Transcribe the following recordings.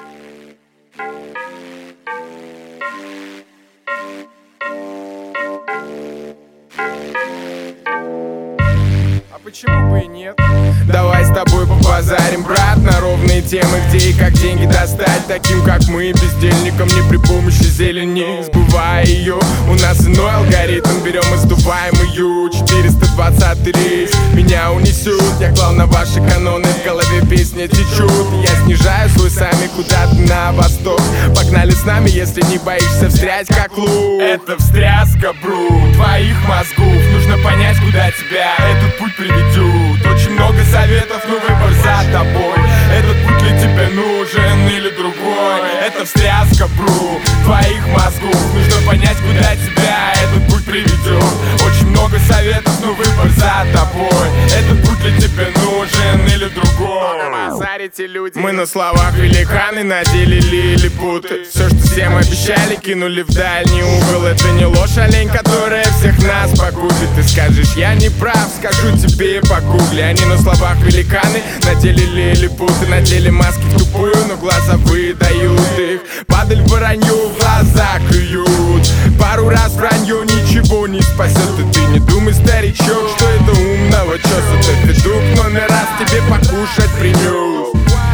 А почему бы и нет? Давай с тобой побазарим, брат, на ровные темы, где и как деньги достать таким, как мы, бездельникам, не при помощи зелени. Сбывая ее, у нас иной алгоритм, берем и сдуваем ее. 420 рейс меня унесет, я клал на ваши каноны, в голове песня течет. Я снижаю свой сами куда-то на восток. Погнали с нами, если не боишься встрять как лук. Это встряска, бру, твоих мозгов. Нужно понять, куда тебя этот путь приведет. Очень много советов, но выбор за тобой. Этот путь ли тебе нужен или другой? Это встряска, бру, твоих мозгов. Нужно понять, куда тебя этот путь приведет. Очень много советов, но выбор за тобой. Этот путь ли тебе нужен или другой? Мы на словах великаны, на деле лилипуты. Все, что всем обещали, кинули в дальний угол. Это не ложь, олень, которая всех нас погубит. Ты скажешь, я не прав, скажу тебе погугли. Они на словах великаны, на деле лилипуты. На деле маски в тупую, но глаза выдают их. Падаль воронью в глаза клюют. Пару раз вранье ничего не спасет. И ты не думай, старичок, что это умного чёса. Ты федук номер раз тебе покушать принёс.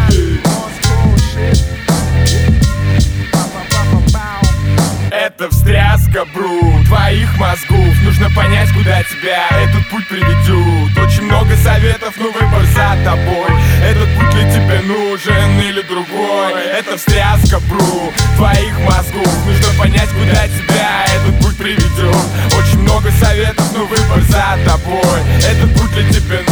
Это встряска, бру, твоих мозгов. Нужно понять, куда тебя этот путь приведет. Очень много советов, но выбор за тобой. Этот путь ли тебе нужен или другой? Это встряска, бру, твоих мозгов. Нужно понять, куда тебя этот путь приведет. Очень много советов, но выбор за тобой. Этот путь ли тебе